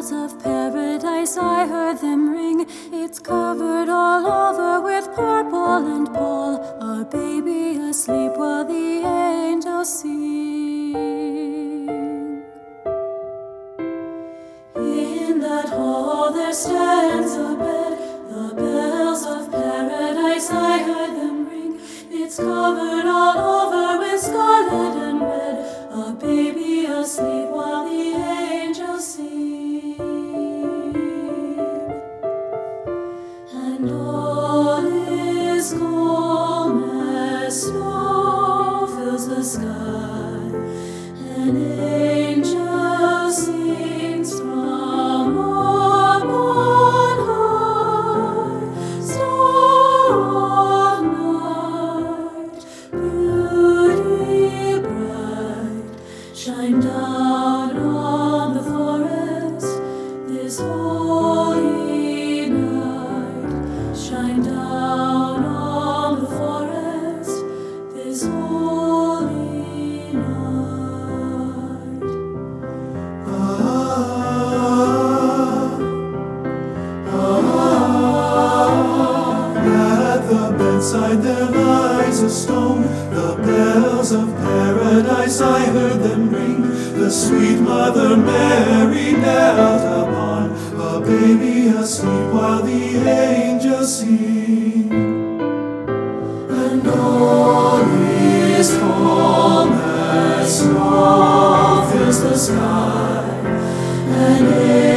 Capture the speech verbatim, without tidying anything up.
bells of paradise, I heard them ring. It's covered all over with purple and pall, a baby asleep while the angels sing. In that hall there stands a bed, the bells of paradise, I heard them ring. It's covered all over with scarlet and red, a baby asleep while the angels sing. And all is calm as snow fills the sky, and angels sings from up on high. Star of night, beauty bright, shine down on the forest this holy night. Shine down on the forest this holy night. At the bedside there lies a stone, the bells of paradise, I heard them ring. The sweet Mother Mary knelt upon a baby asleep while the angels sing. And all is calm as snow fills the sky, and